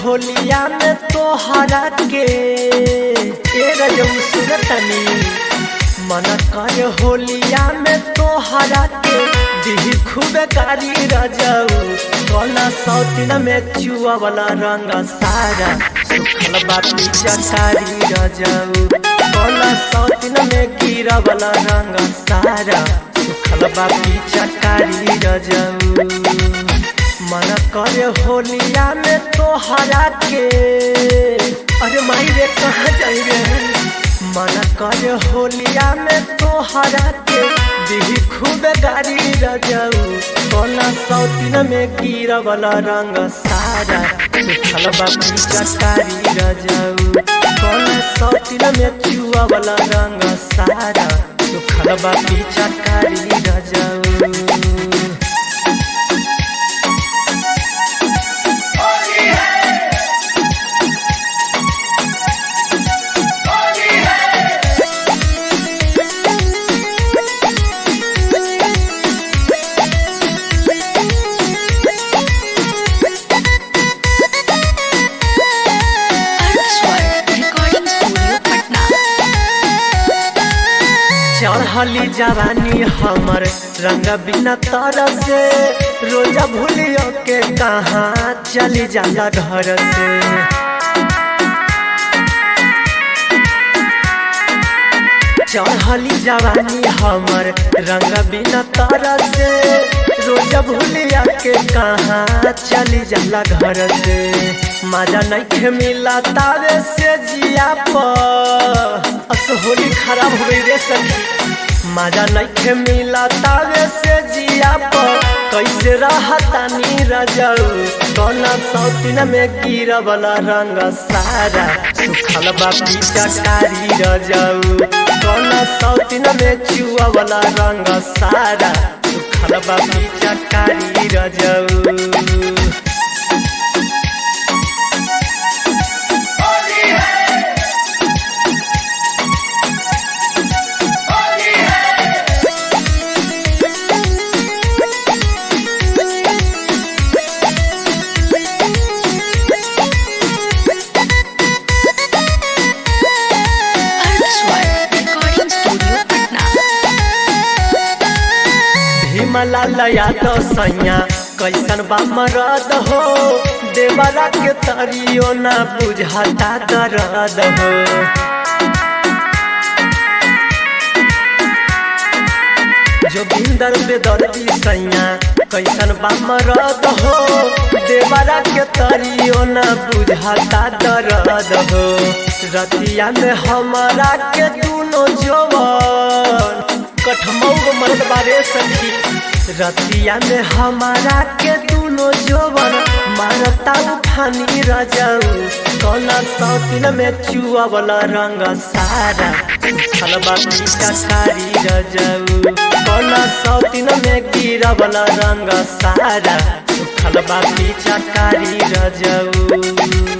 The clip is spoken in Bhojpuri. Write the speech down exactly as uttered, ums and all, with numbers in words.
होलिया में तोहरा के ए रजऊ सुनतनी मन कर होलिया में तोहरा के दिही खूब कारी रजऊ कोना सौतिन में चुआ वाला रंग सारा सुखल बाती चकारी रजऊ कोना सौतिन में गिरा वाला रंग सारा सुखल बाती चकारी रजऊ मन करे होलिया में तोहरा के अरे माई रे कहाँ जाई रे मन करे होलिया में तोहरा के दिही खूब गारी रजऊ कोना सौतिन में गिरा वाला रंग सारा सुखल बाती चकारी रजऊ कोना सौतिन में चुआ वाला रंग सारा सुखल बाती चकारी रजऊ चढ़ली जवानी हमर रंग बिना तर से रोजा भूलियो के कहाँ चली जाला घर से चढ़ली जवानी हमर रंग बिना तर से रोजा भूलिया के कहाँ चली जाला घर से मजा नहीं मिला तावे से जिया पर अस होली खराब हो गई रे सखी मजा नहीं मिला तावे से जिया पर कैसे रहतानी रजऊ कोना सौतिन में गिरा वाला रंग सारा सुखल बाती चकारी रजऊ कोना सौतिन में चुआ वाला रंग सारा सुखल बाती चकारी रजऊ लया तो सैया कैसन बा मरद हो देवरा के तरियो ना बुझाता दर्द हो जो बिंदर बेदर्दी सैया कैसन बा मरद हो देवरा के तरियो ना बुझाता दर्द हो रतिया में हमारा के दोनों जवान कठमौग मर्द बारे सखी रतिया में हमारा के दोनों जोवन मारता उठानी रजऊ कोना सौतिन में चुआ वाला रंग सारा सुखल बाती चकारी रजऊ कोना सौतिन में गिरा वाला रंग सारा सुखल बाती चकारी रजऊ।